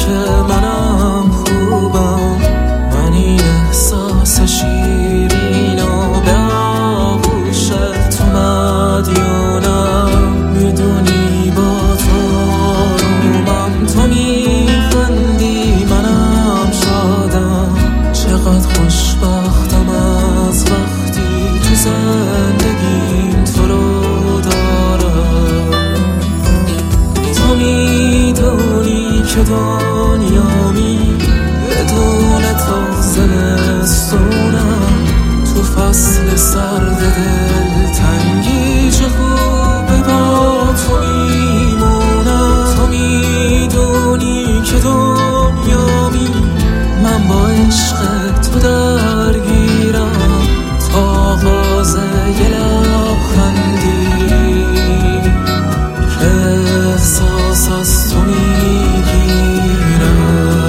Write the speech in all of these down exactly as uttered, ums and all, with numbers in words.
که منم خوبم، من این احساس شیرین و به آغوش تو مدیونم. میدونی با تو آرومم، تو میخندی منم شادم. چقدر خوشبختم از وقتی تو زندگیم تو رو دارم. تو میدونی که دنیامی بدون تو زمستونم. تو فصل سرد دلتنگی چه خوبه با تو میمونم. تو میدونی که دنیامی من با عشق تو درگیرم. تا آغاز یه لبخندی که احساس از تو میگیرم.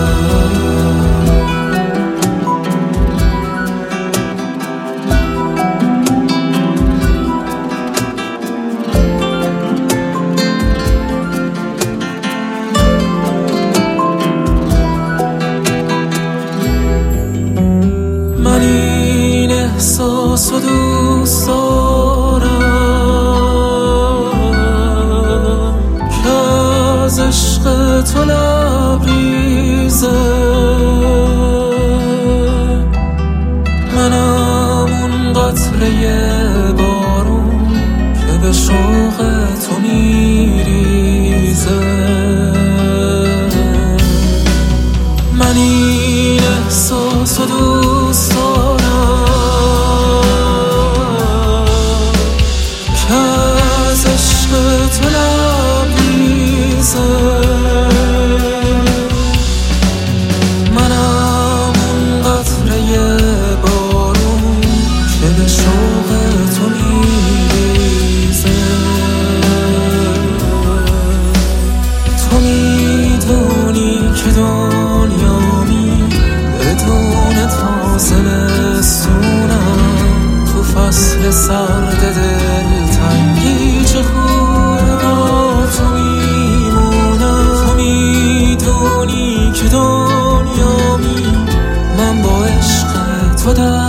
من این احساس رو دوست دارم که از عشق تو لبریزه. منم اون قطره بارون که به شوق تو میریزه. من این احساس رو دوست دارم که از عشق تو لبریزه. منم اون قطره بارون که به شوق تو میریزه. تو میدونی که دنیامی بدون تو زمستونم. تو فصل سرد دلتنگی چه خوبه با تو میمونم. تو میدونی که دنیامی من با عشق تو در